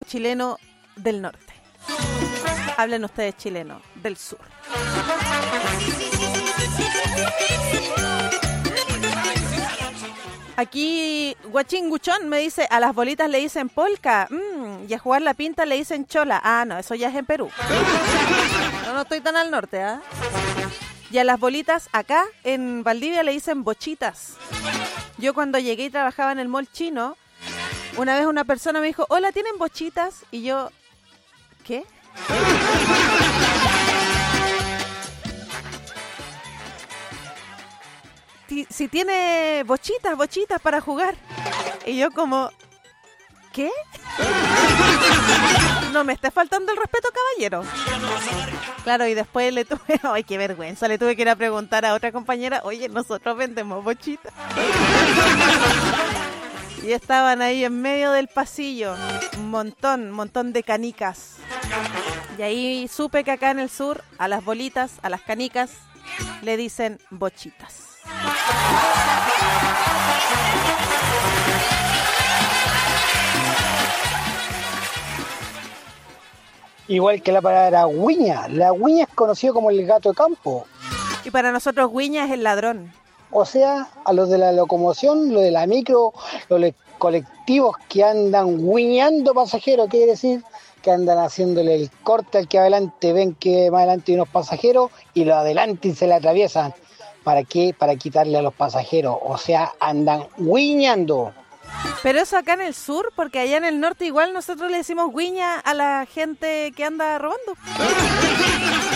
chileno del norte. Hablen ustedes chileno del sur. Aquí Guachín Guchón me dice, a las bolitas le dicen polka, y a jugar la pinta le dicen chola. Ah, no, eso ya es en Perú. No estoy tan al norte, ¿ah? Y a las bolitas acá en Valdivia le dicen bochitas. Yo cuando llegué y trabajaba en el mall chino, una vez una persona me dijo, hola, ¿tienen bochitas? Y yo, ¿qué? Si tiene bochitas para jugar. Y yo como, ¿qué? No me esté faltando el respeto, caballero. Claro, y después le tuve, ay, qué vergüenza, le tuve que ir a preguntar a otra compañera, oye, nosotros vendemos bochitas. Y estaban ahí en medio del pasillo, un montón de canicas. Y ahí supe que acá en el sur, a las bolitas, a las canicas, le dicen bochitas. Igual que la palabra guiña. La guiña es conocido como el gato de campo. Y para nosotros guiña es el ladrón. O sea, a los de la locomoción, los de la micro, los colectivos que andan guiñando pasajeros, quiere decir que andan haciéndole el corte al que adelante, ven que más adelante hay unos pasajeros y los adelante y se le atraviesan. ¿Para qué? Para quitarle a los pasajeros. O sea, andan guiñando. Pero eso acá en el sur, porque allá en el norte igual nosotros le decimos guiña a la gente que anda robando.